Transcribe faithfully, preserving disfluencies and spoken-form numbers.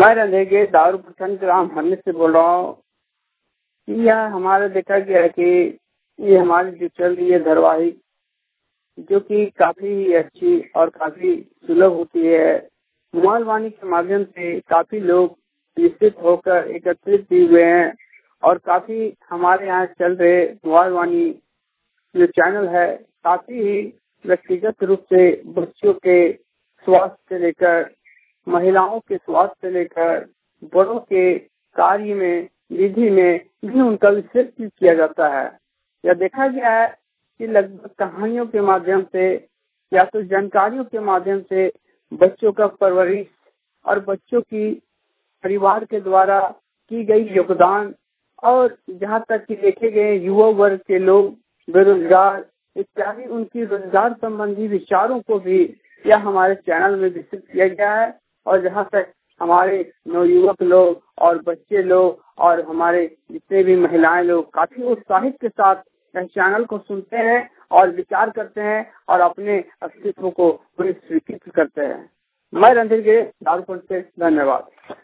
मैं रंधेगे दारू प्रखंड ग्राम हरनी से बोल रहा हूँ। यह हमारा देखा गया है कि ये हमारी जो चल रही है धारावाहिक, जो कि काफी अच्छी और काफी सुलभ होती है, मोबाइल वाणी के माध्यम से काफी लोग विकसित होकर एकत्रित भी हुए हैं और काफी हमारे यहाँ चल रहे मोबाइल वाणी जो चैनल है काफी ही व्यक्तिगत रूप से बच्चों के स्वास्थ्य से लेकर महिलाओं के स्वास्थ्य से लेकर बड़ों के कार्य में विधि में भी उनका विशेष किया जाता है। यह देखा गया है कि लगभग कहानियों के माध्यम से या तो जानकारियों के माध्यम से बच्चों का परवरिश और बच्चों की परिवार के द्वारा की गई योगदान और जहाँ तक कि देखे गए युवा वर्ग के लोग बेरोजगार इत्यादि उनकी रोजगार संबंधी विचारों को भी यह हमारे चैनल में विकसित किया गया है। और जहाँ तक हमारे नवयुवक लोग और बच्चे लोग और हमारे जितने भी महिलाएं लोग काफी उत्साहित के साथ इस चैनल को सुनते हैं और विचार करते हैं और अपने अस्तित्व को पूरी स्वीकृत करते हैं। मैं रणधीर गिरी दारूपुर से, धन्यवाद।